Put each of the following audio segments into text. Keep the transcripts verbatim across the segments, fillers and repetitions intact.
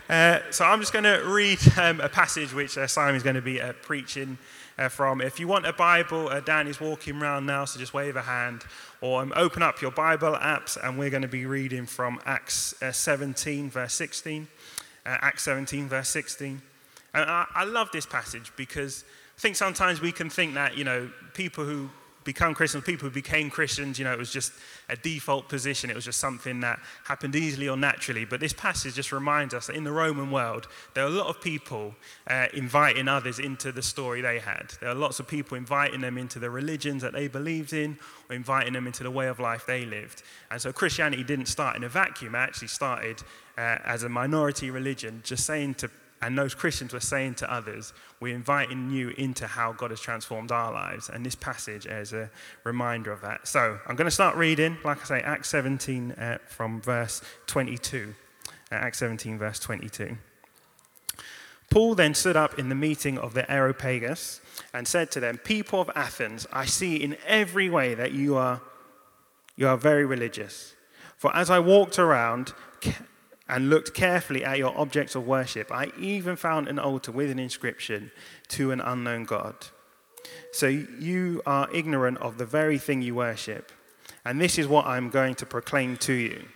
Uh, so I'm just going to read um, a passage which uh, Simon's going to be uh, preaching uh, from. If you want a Bible, uh, Dan is walking around now, so just wave a hand. Or um, open up your Bible apps, and we're going to be reading from Acts uh, seventeen, verse sixteen. Uh, Acts seventeen, verse sixteen. And I, I love this passage because I think sometimes we can think that, you know, people who become Christians, people who became Christians, you know, it was just a default position. It was just something that happened easily or naturally. But this passage just reminds us that in the Roman world, there are a lot of people uh, inviting others into the story they had. There are lots of people inviting them into the religions that they believed in, or inviting them into the way of life they lived. And so Christianity didn't start in a vacuum. It actually started uh, as a minority religion, just saying to And those Christians were saying to others, we're inviting you into how God has transformed our lives. And this passage is a reminder of that. So I'm going to start reading, like I say, Acts seventeen uh, from verse twenty-two. Uh, Acts seventeen, verse twenty-two. Paul then stood up in the meeting of the Areopagus and said to them, people of Athens, I see in every way that you are, you are very religious. For as I walked around and looked carefully at your objects of worship, I even found an altar with an inscription, to an unknown God. So you are ignorant of the very thing you worship, and this is what I'm going to proclaim to you.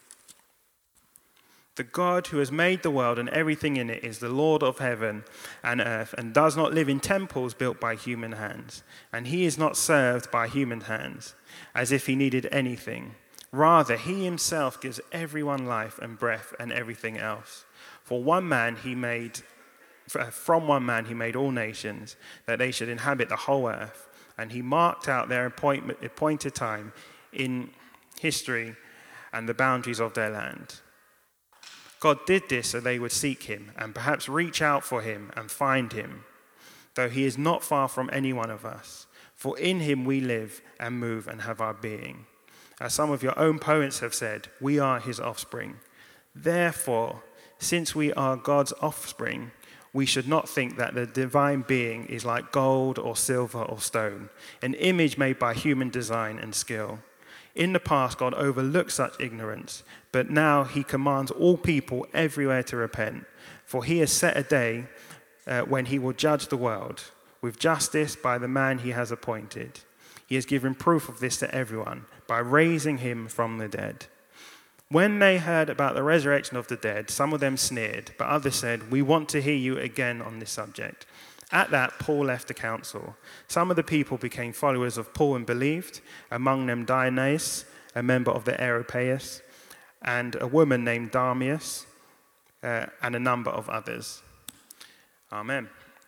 The God who has made the world and everything in it is the Lord of heaven and earth, and does not live in temples built by human hands. And he is not served by human hands, as if he needed anything. Rather, he himself gives everyone life and breath and everything else. For one man he made, from one man he made all nations, that they should inhabit the whole earth. And he marked out their appointment, appointed time in history and the boundaries of their land. God did this so they would seek him and perhaps reach out for him and find him, though he is not far from any one of us. For in him we live and move and have our being. As some of your own poets have said, we are his offspring. Therefore, since we are God's offspring, we should not think that the divine being is like gold or silver or stone, an image made by human design and skill. In the past, God overlooked such ignorance, but now he commands all people everywhere to repent, for he has set a day uh, when he will judge the world with justice by the man he has appointed. He has given proof of this to everyone by raising him from the dead. When they heard about the resurrection of the dead, some of them sneered, but others said, we want to hear you again on this subject. At that, Paul left the council. Some of the people became followers of Paul and believed, among them Dionysius, a member of the Areopagus, and a woman named Damaris, uh, and a number of others. Amen.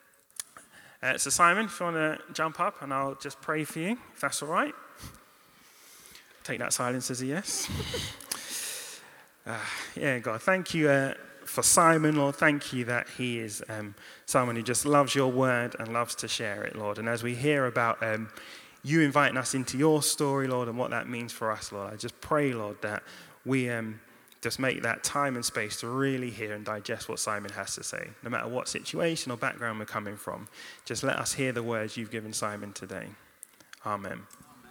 Uh, so Simon, if you want to jump up, and I'll just pray for you, if that's all right. Take that silence as a yes. uh, yeah, God, thank you uh, for Simon, Lord. Thank you that he is um, someone who just loves your word and loves to share it, Lord. And as we hear about um, you inviting us into your story, Lord, and what that means for us, Lord, I just pray, Lord, that we um, just make that time and space to really hear and digest what Simon has to say. No matter what situation or background we're coming from, just let us hear the words you've given Simon today. Amen.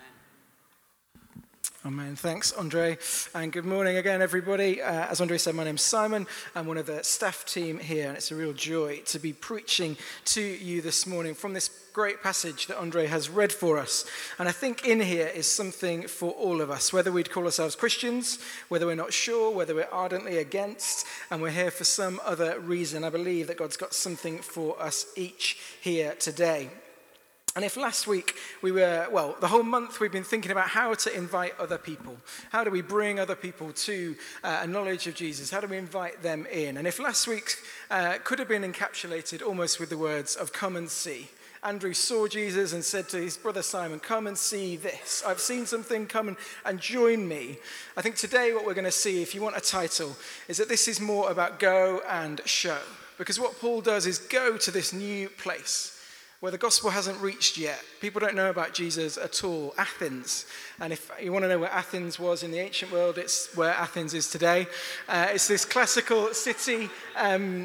Amen. Thanks, Andre. And good morning again, everybody. Uh, as Andre said, my name's Simon. I'm one of the staff team here, and it's a real joy to be preaching to you this morning from this great passage that Andre has read for us. And I think in here is something for all of us, whether we'd call ourselves Christians, whether we're not sure, whether we're ardently against, and we're here for some other reason. I believe that God's got something for us each here today. And if last week we were, well, the whole month we've been thinking about how to invite other people. How do we bring other people to uh, a knowledge of Jesus? How do we invite them in? And if last week uh, could have been encapsulated almost with the words of come and see. Andrew saw Jesus and said to his brother Simon, come and see this. I've seen something, come and, and join me. I think today what we're going to see, if you want a title, is that this is more about go and show. Because what Paul does is go to this new place where the gospel hasn't reached yet. People don't know about Jesus at all. Athens. And if you want to know where Athens was in the ancient world, it's where Athens is today. Uh, it's this classical city. Um,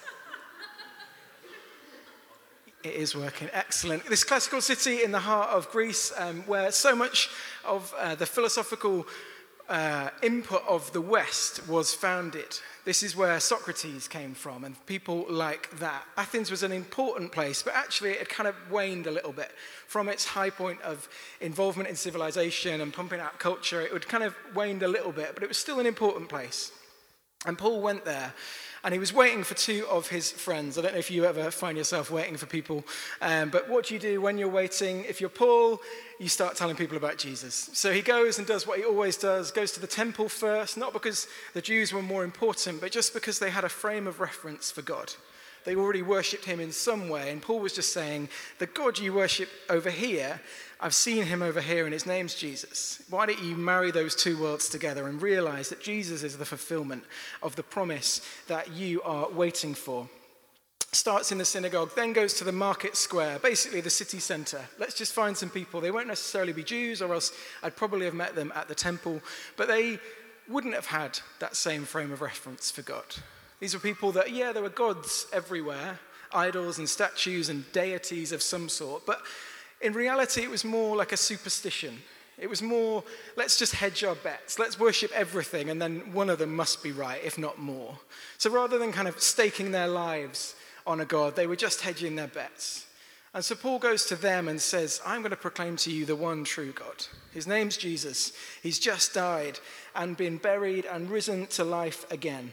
it is working. Excellent. This classical city in the heart of Greece, um, where so much of uh, the philosophical uh, input of the West was founded. This is where Socrates came from and people like that. Athens was an important place, but actually it had kind of waned a little bit from its high point of involvement in civilization and pumping out culture. It had kind of waned a little bit, but it was still an important place. And Paul went there, and he was waiting for two of his friends. I don't know if you ever find yourself waiting for people, um, but what do you do when you're waiting? If you're Paul, you start telling people about Jesus. So he goes and does what he always does, goes to the temple first, not because the Jews were more important, but just because they had a frame of reference for God. They already worshipped him in some way, and Paul was just saying, the God you worship over here, I've seen him over here, and his name's Jesus. Why don't you marry those two worlds together and realize that Jesus is the fulfillment of the promise that you are waiting for? Starts in the synagogue, then goes to the market square, basically the city center. Let's just find some people. They won't necessarily be Jews, or else I'd probably have met them at the temple, but they wouldn't have had that same frame of reference for God. These were people that, yeah, there were gods everywhere, idols and statues and deities of some sort, but in reality, it was more like a superstition. It was more, let's just hedge our bets. Let's worship everything, and then one of them must be right, if not more. So rather than kind of staking their lives on a God, they were just hedging their bets. And so Paul goes to them and says, I'm going to proclaim to you the one true God. His name's Jesus. He's just died and been buried and risen to life again.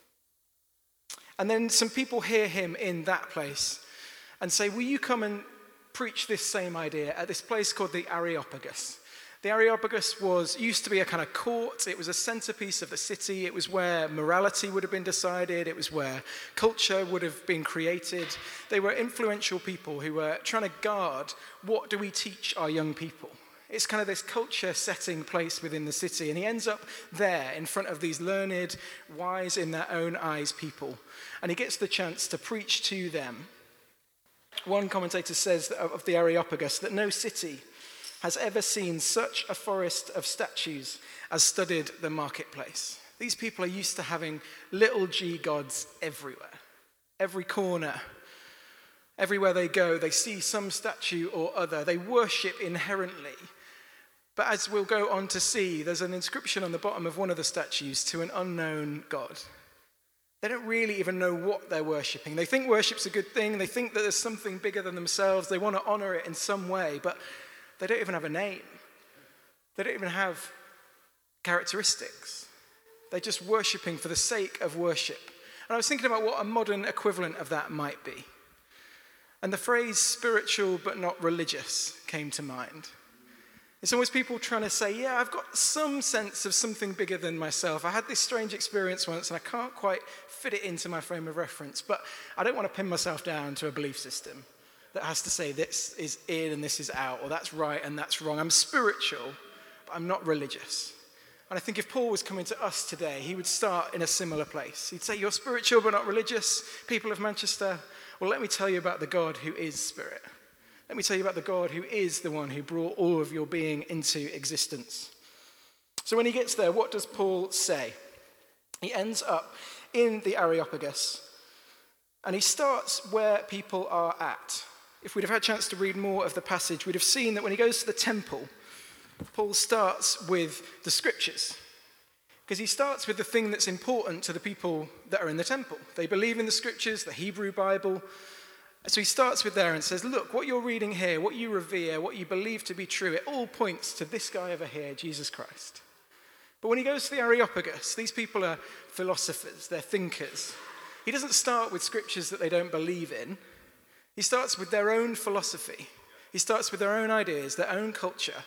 And then some people hear him in that place and say, will you come and preach this same idea at this place called the Areopagus? The Areopagus was used to be a kind of court. It was a centerpiece of the city. It was where morality would have been decided. It was where culture would have been created. They were influential people who were trying to guard, what do we teach our young people? It's kind of this culture-setting place within the city. And he ends up there in front of these learned, wise in their own eyes people. And he gets the chance to preach to them. One commentator says of the Areopagus that no city has ever seen such a forest of statues as studded the marketplace. These people are used to having little g gods everywhere, every corner. Everywhere they go, they see some statue or other. They worship inherently. But as we'll go on to see, there's an inscription on the bottom of one of the statues to an unknown God. They don't really even know what they're worshipping. They think worship's a good thing. They think that there's something bigger than themselves. They want to honor it in some way, but they don't even have a name. They don't even have characteristics. They're just worshipping for the sake of worship. And I was thinking about what a modern equivalent of that might be. And the phrase spiritual but not religious came to mind. It's almost people trying to say, yeah, I've got some sense of something bigger than myself. I had this strange experience once and I can't quite fit it into my frame of reference, but I don't want to pin myself down to a belief system that has to say this is in and this is out, or that's right and that's wrong. I'm spiritual, but I'm not religious. And I think if Paul was coming to us today, he would start in a similar place. He'd say, you're spiritual but not religious, people of Manchester. Well, let me tell you about the God who is spirit. Let me tell you about the God who is the one who brought all of your being into existence. So when he gets there, what does Paul say? He ends up in the Areopagus, and he starts where people are at. If we'd have had a chance to read more of the passage, we'd have seen that when he goes to the temple, Paul starts with the scriptures. Because he starts with the thing that's important to the people that are in the temple. They believe in the scriptures, the Hebrew Bible. So he starts with there and says, look, what you're reading here, what you revere, what you believe to be true, it all points to this guy over here, Jesus Christ. But when he goes to the Areopagus, these people are philosophers, they're thinkers. He doesn't start with scriptures that they don't believe in. He starts with their own philosophy. He starts with their own ideas, their own culture.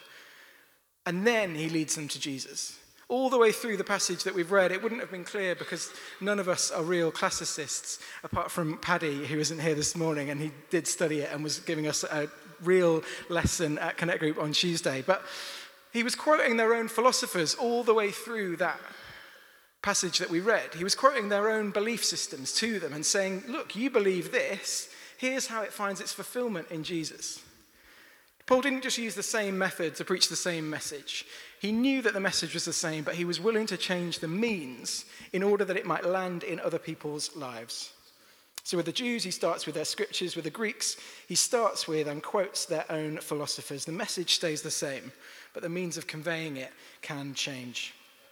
And then he leads them to Jesus. All the way through the passage that we've read, it wouldn't have been clear because none of us are real classicists, apart from Paddy, who isn't here this morning, and he did study it and was giving us a real lesson at Connect Group on Tuesday. But he was quoting their own philosophers all the way through that passage that we read. He was quoting their own belief systems to them and saying, look, you believe this, here's how it finds its fulfillment in Jesus. Paul didn't just use the same method to preach the same message. He knew that the message was the same, but he was willing to change the means in order that it might land in other people's lives. So with the Jews, he starts with their scriptures. With the Greeks, he starts with and quotes their own philosophers. The message stays the same, but the means of conveying it can change.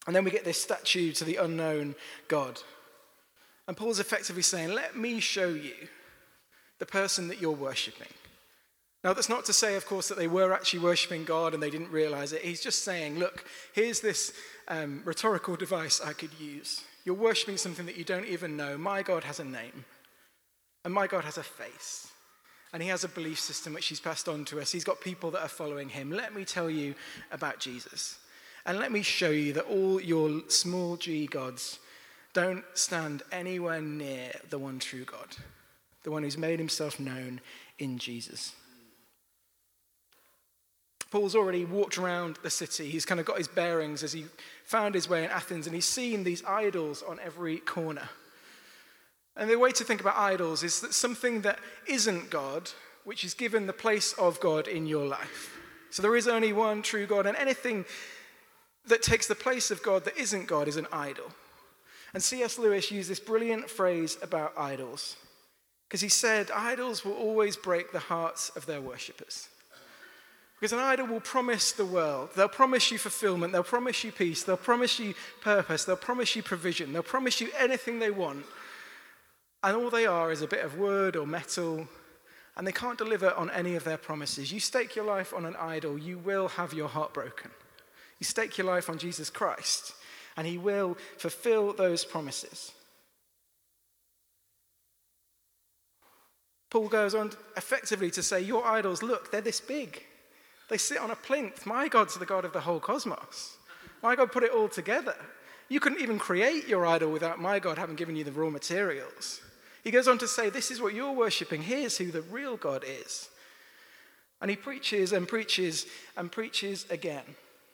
And then we get this statue to the unknown God. And Paul's effectively saying, let me show you the person that you're worshipping. Now, that's not to say, of course, that they were actually worshipping God and they didn't realize it. He's just saying, look, here's this um, rhetorical device I could use. You're worshipping something that you don't even know. My God has a name. And my God has a face. And he has a belief system which he's passed on to us. He's got people that are following him. Let me tell you about Jesus. And let me show you that all your small g gods don't stand anywhere near the one true God, the one who's made himself known in Jesus. Paul's already walked around the city. He's kind of got his bearings as he found his way in Athens, and he's seen these idols on every corner. And the way to think about idols is that something that isn't God, which is given the place of God in your life. So there is only one true God, and anything that takes the place of God that isn't God is an idol. And C S Lewis used this brilliant phrase about idols, because he said, idols will always break the hearts of their worshippers. Because an idol will promise the world. They'll promise you fulfillment. They'll promise you peace. They'll promise you purpose. They'll promise you provision. They'll promise you anything they want. And all they are is a bit of wood or metal, and they can't deliver on any of their promises. You stake your life on an idol, you will have your heart broken. You stake your life on Jesus Christ, and he will fulfill those promises. Paul goes on effectively to say, your idols, look, they're this big. They sit on a plinth. My God's the God of the whole cosmos. My God put it all together. You couldn't even create your idol without my God having given you the raw materials. He goes on to say, this is what you're worshipping. Here's who the real God is. And he preaches and preaches and preaches again.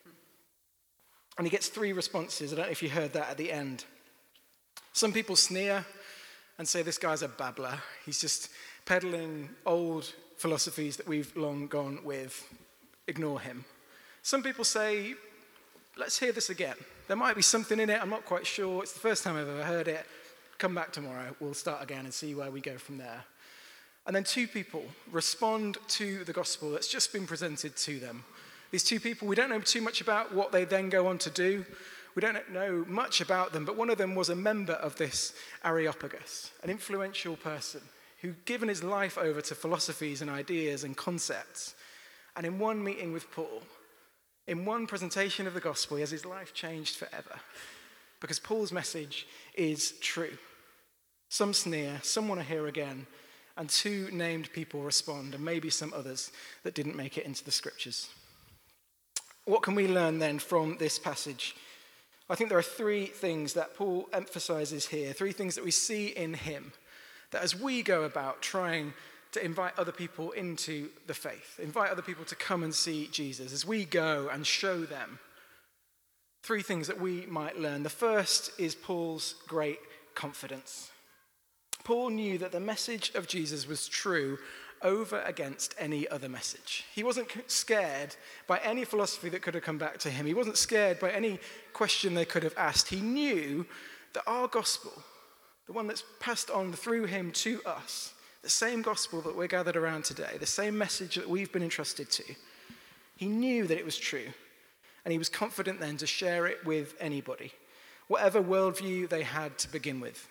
And he gets three responses. I don't know if you heard that at the end. Some people sneer and say this guy's a babbler. He's just peddling old philosophies that we've long gone with. Ignore him. Some people say, let's hear this again. There might be something in it. I'm not quite sure. It's the first time I've ever heard it. Come back tomorrow. We'll start again and see where we go from there. And then two people respond to the gospel that's just been presented to them. These two people, we don't know too much about what they then go on to do. We don't know much about them, but one of them was a member of this Areopagus, an influential person who'd given his life over to philosophies and ideas and concepts. And in one meeting with Paul, in one presentation of the gospel, he has his life changed forever. Because Paul's message is true. Some sneer, some want to hear again, and two named people respond, and maybe some others that didn't make it into the scriptures. What can we learn then from this passage? I think there are three things that Paul emphasizes here, three things that we see in him, that as we go about trying to invite other people into the faith, invite other people to come and see Jesus, as we go and show them, three things that we might learn. The first is Paul's great confidence. Paul knew that the message of Jesus was true over against any other message. He wasn't scared by any philosophy that could have come back to him. He wasn't scared by any question they could have asked. He knew that our gospel, the one that's passed on through him to us, the same gospel that we're gathered around today, the same message that we've been entrusted to, he knew that it was true. And he was confident then to share it with anybody, whatever worldview they had to begin with.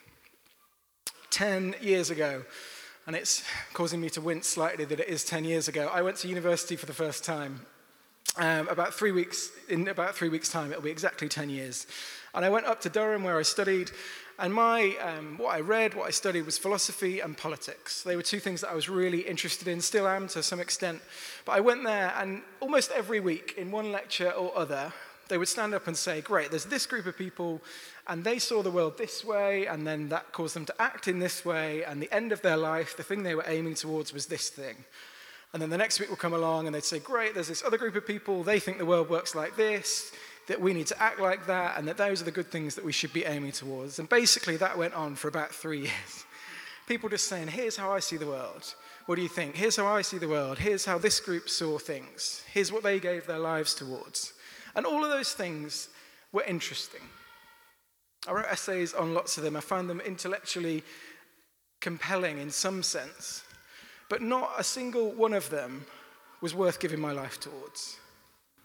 Ten years ago, and it's causing me to wince slightly that it is ten years ago, I went to university for the first time. Um, about three weeks, in about three weeks' time, it'll be exactly ten years. And I went up to Durham where I studied, and my um, what I read, what I studied was philosophy and politics. They were two things that I was really interested in, still am to some extent. But I went there, and almost every week, in one lecture or other, they would stand up and say, great, there's this group of people, and they saw the world this way, and then that caused them to act in this way, and the end of their life, the thing they were aiming towards was this thing. And then the next week will come along, and they'd say, great, there's this other group of people, they think the world works like this, that we need to act like that, and that those are the good things that we should be aiming towards. And basically that went on for about three years. People just saying, here's how I see the world. What do you think? Here's how I see the world. Here's how this group saw things. Here's what they gave their lives towards. And all of those things were interesting. I wrote essays on lots of them. I found them intellectually compelling in some sense, but not a single one of them was worth giving my life towards.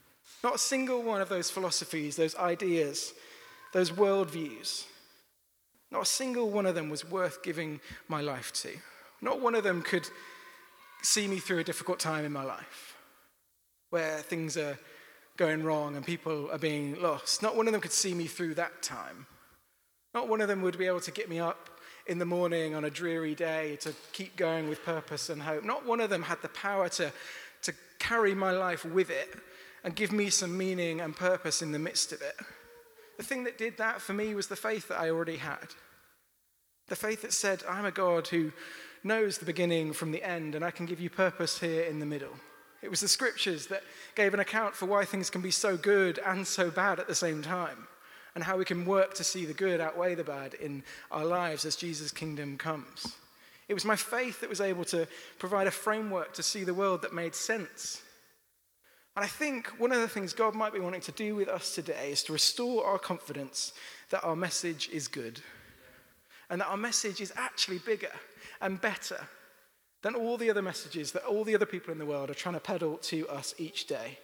Not a single one of those philosophies, those ideas, those worldviews, not a single one of them was worth giving my life to. Not one of them could see me through a difficult time in my life where things are going wrong and people are being lost. Not one of them could see me through that time. Not one of them would be able to get me up in the morning on a dreary day to keep going with purpose and hope. Not one of them had the power to, to carry my life with it and give me some meaning and purpose in the midst of it. The thing that did that for me was the faith that I already had. The faith that said, I'm a God who knows the beginning from the end, and I can give you purpose here in the middle. It was the scriptures that gave an account for why things can be so good and so bad at the same time, and how we can work to see the good outweigh the bad in our lives as Jesus' kingdom comes. It was my faith that was able to provide a framework to see the world that made sense. And I think one of the things God might be wanting to do with us today is to restore our confidence that our message is good, and that our message is actually bigger and better than all the other messages that all the other people in the world are trying to peddle to us each day.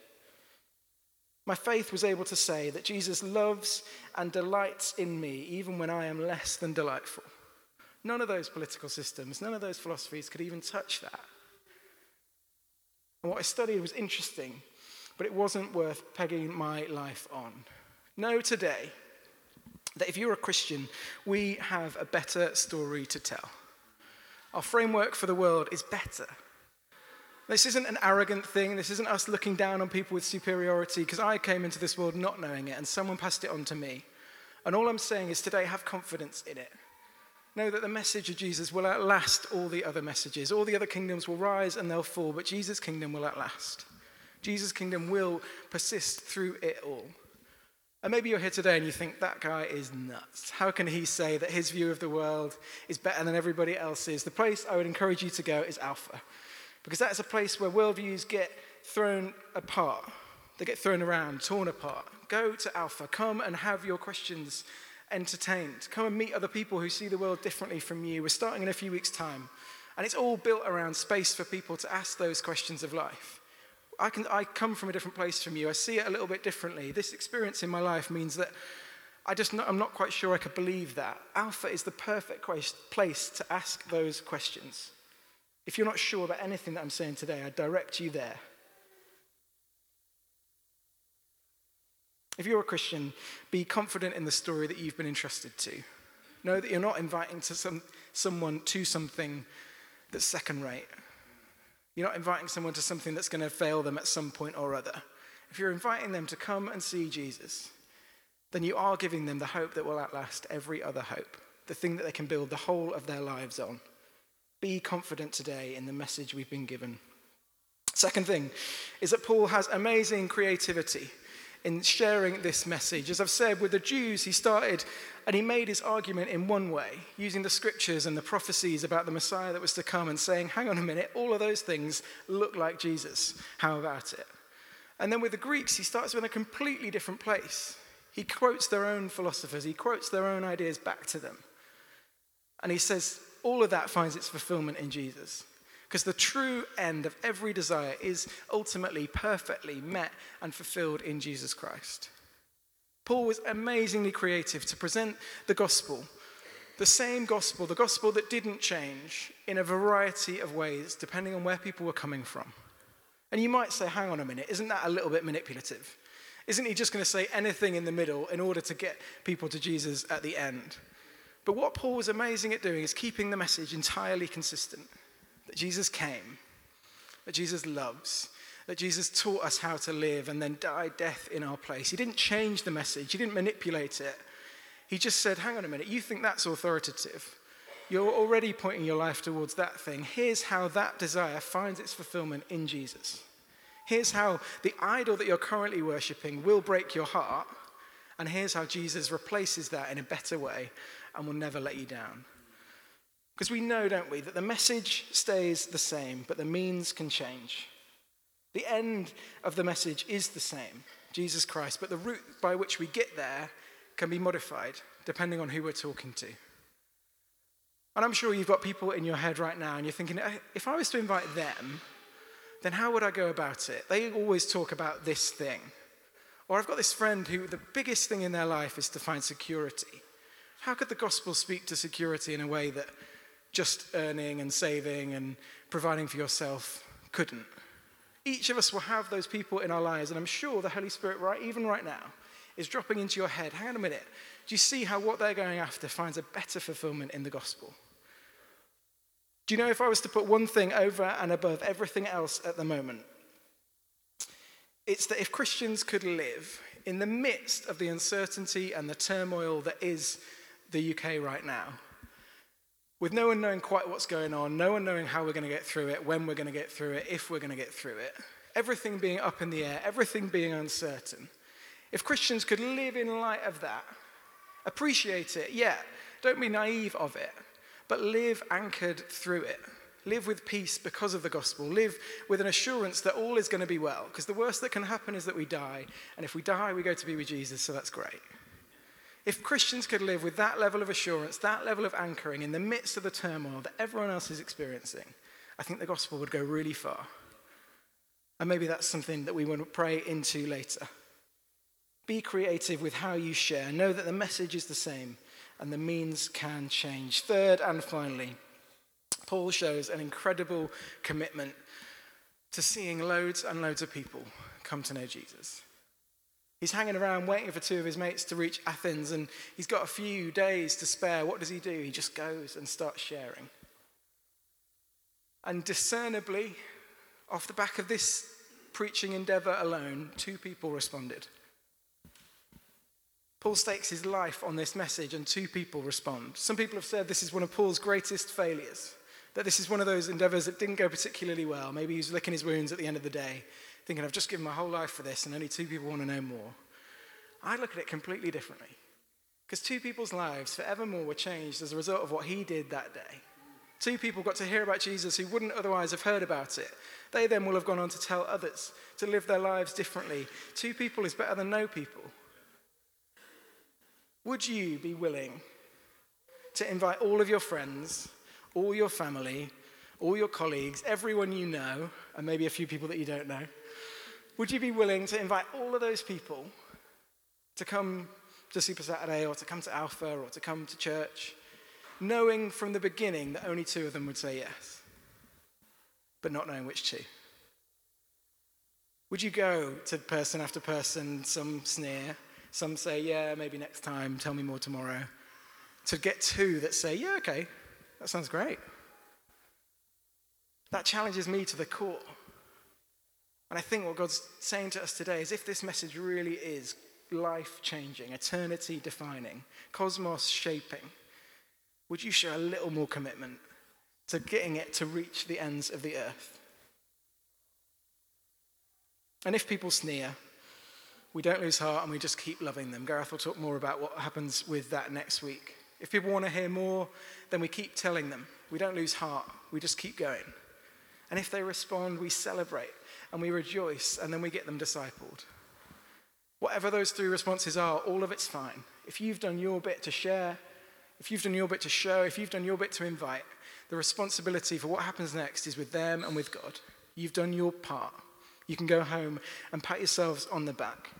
My faith was able to say that Jesus loves and delights in me even when I am less than delightful. None of those political systems, none of those philosophies could even touch that. And what I studied was interesting, but it wasn't worth pegging my life on. Know today that if you're a Christian, we have a better story to tell. Our framework for the world is better. This isn't an arrogant thing. This isn't us looking down on people with superiority, because I came into this world not knowing it and someone passed it on to me. And all I'm saying is today, have confidence in it. Know that the message of Jesus will outlast all the other messages. All the other kingdoms will rise and they'll fall, but Jesus' kingdom will outlast. Jesus' kingdom will persist through it all. And maybe you're here today and you think, that guy is nuts. How can he say that his view of the world is better than everybody else's? The place I would encourage you to go is Alpha, because that's a place where worldviews get thrown apart. They get thrown around, torn apart. Go to Alpha. Come and have your questions entertained. Come and meet other people who see the world differently from you. We're starting in a few weeks' time, and it's all built around space for people to ask those questions of life. I can I come from a different place from you. I see it a little bit differently. This experience in my life means that I just not, I'm not quite sure I could believe that. Alpha is the perfect place to ask those questions. If you're not sure about anything that I'm saying today, I direct you there. If you're a Christian, be confident in the story that you've been entrusted to. Know that you're not inviting to some, someone to something that's second rate. You're not inviting someone to something that's going to fail them at some point or other. If you're inviting them to come and see Jesus, then you are giving them the hope that will outlast every other hope, the thing that they can build the whole of their lives on. Be confident today in the message we've been given. Second thing is that Paul has amazing creativity in sharing this message. As I've said, with the Jews, he started and he made his argument in one way, using the scriptures and the prophecies about the Messiah that was to come and saying, hang on a minute, all of those things look like Jesus. How about it? And then with the Greeks, he starts with a completely different place. He quotes their own philosophers. He quotes their own ideas back to them. And he says, all of that finds its fulfillment in Jesus. Because the true end of every desire is ultimately perfectly met and fulfilled in Jesus Christ. Paul was amazingly creative to present the gospel, the same gospel, the gospel that didn't change, in a variety of ways, depending on where people were coming from. And you might say, hang on a minute, isn't that a little bit manipulative? Isn't he just going to say anything in the middle in order to get people to Jesus at the end? But what Paul was amazing at doing is keeping the message entirely consistent. That Jesus came, that Jesus loves, that Jesus taught us how to live and then died death in our place. He didn't change the message. He didn't manipulate it. He just said, hang on a minute, you think that's authoritative. You're already pointing your life towards that thing. Here's how that desire finds its fulfillment in Jesus. Here's how the idol that you're currently worshipping will break your heart. And here's how Jesus replaces that in a better way and will never let you down. Because we know, don't we, that the message stays the same, but the means can change. The end of the message is the same, Jesus Christ, but the route by which we get there can be modified depending on who we're talking to. And I'm sure you've got people in your head right now and you're thinking, if I was to invite them, then how would I go about it? They always talk about this thing. Or I've got this friend who the biggest thing in their life is to find security. How could the gospel speak to security in a way that just earning and saving and providing for yourself couldn't? Each of us will have those people in our lives, and I'm sure the Holy Spirit, right, even right now, is dropping into your head. Hang on a minute. Do you see how what they're going after finds a better fulfillment in the gospel? Do you know, if I was to put one thing over and above everything else at the moment, it's that if Christians could live in the midst of the uncertainty and the turmoil that is the U K right now, with no one knowing quite what's going on, no one knowing how we're going to get through it, when we're going to get through it, if we're going to get through it, everything being up in the air, everything being uncertain. If Christians could live in light of that, appreciate it, yeah, don't be naive of it, but live anchored through it. Live with peace because of the gospel. Live with an assurance that all is going to be well, because the worst that can happen is that we die, and if we die, we go to be with Jesus, so that's great. If Christians could live with that level of assurance, that level of anchoring in the midst of the turmoil that everyone else is experiencing, I think the gospel would go really far. And maybe that's something that we want to pray into later. Be creative with how you share. Know that the message is the same and the means can change. Third and finally, Paul shows an incredible commitment to seeing loads and loads of people come to know Jesus. He's hanging around waiting for two of his mates to reach Athens, and he's got a few days to spare. What does he do? He just goes and starts sharing. And discernibly, off the back of this preaching endeavor alone, two people responded. Paul stakes his life on this message, and two people respond. Some people have said this is one of Paul's greatest failures, that this is one of those endeavors that didn't go particularly well. Maybe he was licking his wounds at the end of the day, thinking, I've just given my whole life for this, and only two people want to know more. I look at it completely differently, because two people's lives forevermore were changed as a result of what he did that day. Two people got to hear about Jesus who wouldn't otherwise have heard about it. They then will have gone on to tell others, to live their lives differently. Two people is better than no people. Would you be willing to invite all of your friends, all your family, all your colleagues, everyone you know, and maybe a few people that you don't know? Would you be willing to invite all of those people to come to Super Saturday or to come to Alpha or to come to church, knowing from the beginning that only two of them would say yes, but not knowing which two? Would you go to person after person, some sneer, some say, yeah, maybe next time, tell me more tomorrow, to get two that say, yeah, okay, that sounds great? That challenges me to the core. And I think what God's saying to us today is if this message really is life-changing, eternity-defining, cosmos-shaping, would you show a little more commitment to getting it to reach the ends of the earth? And if people sneer, we don't lose heart and we just keep loving them. Gareth will talk more about what happens with that next week. If people want to hear more, then we keep telling them. We don't lose heart. We just keep going. And if they respond, we celebrate and we rejoice, and then we get them discipled. Whatever those three responses are, all of it's fine. If you've done your bit to share, if you've done your bit to show, if you've done your bit to invite, the responsibility for what happens next is with them and with God. You've done your part. You can go home and pat yourselves on the back.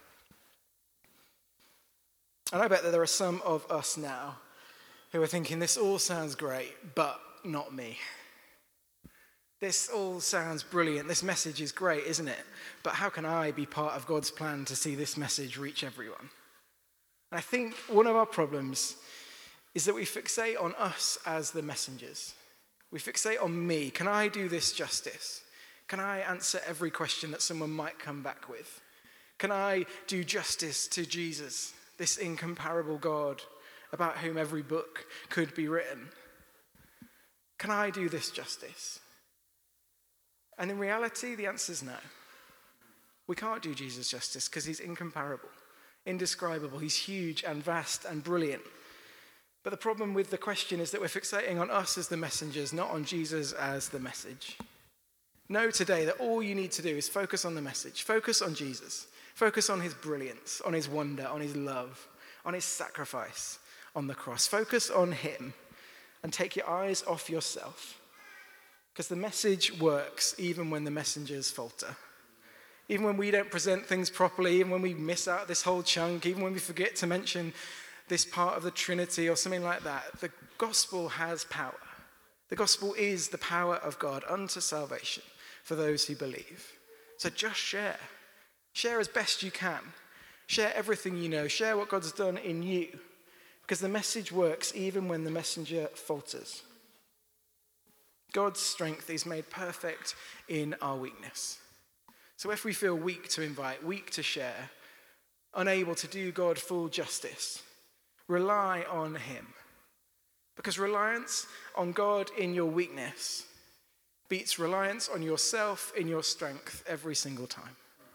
And I bet that there are some of us now who are thinking, this all sounds great, but not me. This all sounds brilliant. This message is great, isn't it? But how can I be part of God's plan to see this message reach everyone? And I think one of our problems is that we fixate on us as the messengers. We fixate on me. Can I do this justice? Can I answer every question that someone might come back with? Can I do justice to Jesus, this incomparable God about whom every book could be written? Can I do this justice? And in reality, the answer is no. We can't do Jesus justice because he's incomparable, indescribable. He's huge and vast and brilliant. But the problem with the question is that we're fixating on us as the messengers, not on Jesus as the message. Know today that all you need to do is focus on the message. Focus on Jesus. Focus on his brilliance, on his wonder, on his love, on his sacrifice on the cross. Focus on him and take your eyes off yourself. Because the message works even when the messengers falter. Even when we don't present things properly, even when we miss out this whole chunk, even when we forget to mention this part of the Trinity or something like that, the gospel has power. The gospel is the power of God unto salvation for those who believe. So just share. Share as best you can. Share everything you know. Share what God's done in you. Because the message works even when the messenger falters. God's strength is made perfect in our weakness. So if we feel weak to invite, weak to share, unable to do God full justice, rely on him. Because reliance on God in your weakness beats reliance on yourself in your strength every single time.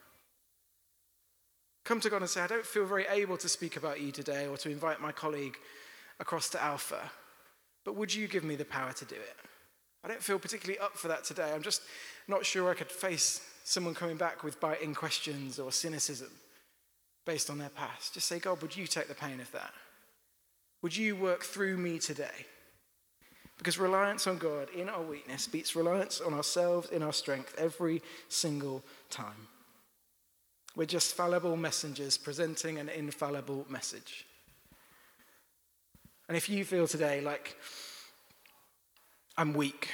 Come to God and say, I don't feel very able to speak about you today or to invite my colleague across to Alpha, but would you give me the power to do it? I don't feel particularly up for that today. I'm just not sure I could face someone coming back with biting questions or cynicism based on their past. Just say, God, would you take the pain of that? Would you work through me today? Because reliance on God in our weakness beats reliance on ourselves in our strength every single time. We're just fallible messengers presenting an infallible message. And if you feel today like I'm weak,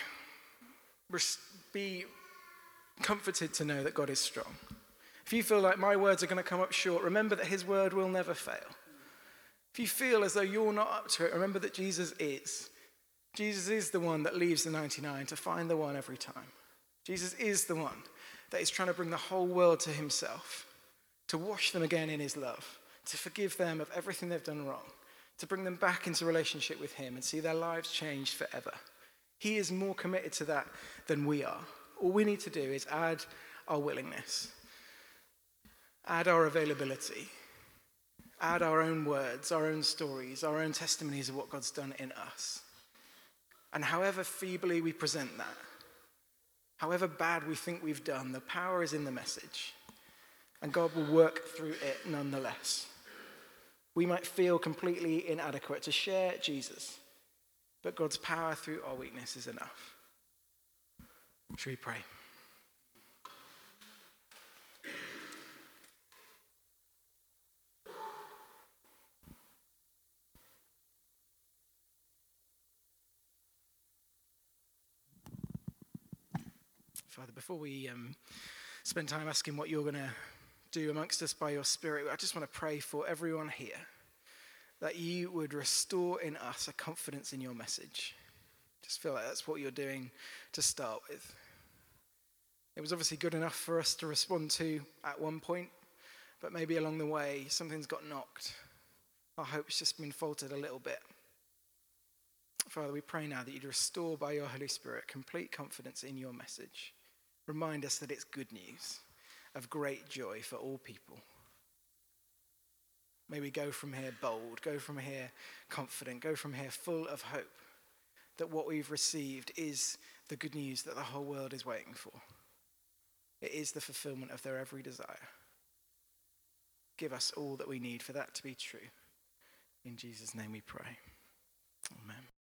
be comforted to know that God is strong. If you feel like my words are going to come up short, remember that his word will never fail. If you feel as though you're not up to it, remember that Jesus is. Jesus is the one that leaves the ninety-nine to find the one every time. Jesus is the one that is trying to bring the whole world to himself, to wash them again in his love, to forgive them of everything they've done wrong, to bring them back into relationship with him and see their lives changed forever. He is more committed to that than we are. All we need to do is add our willingness, add our availability, add our own words, our own stories, our own testimonies of what God's done in us. And however feebly we present that, however bad we think we've done, the power is in the message. And God will work through it nonetheless. We might feel completely inadequate to share Jesus, but God's power through our weakness is enough. Shall we pray? Father, before we um, spend time asking what you're going to do amongst us by your Spirit, I just want to pray for everyone here that you would restore in us a confidence in your message. Just feel like that's what you're doing to start with. It was obviously good enough for us to respond to at one point, but maybe along the way something's got knocked. Our hope's just been faltered a little bit. Father, we pray now that you'd restore by your Holy Spirit complete confidence in your message. Remind us that it's good news of great joy for all people. May we go from here bold, go from here confident, go from here full of hope that what we've received is the good news that the whole world is waiting for. It is the fulfillment of their every desire. Give us all that we need for that to be true. In Jesus' name we pray. Amen.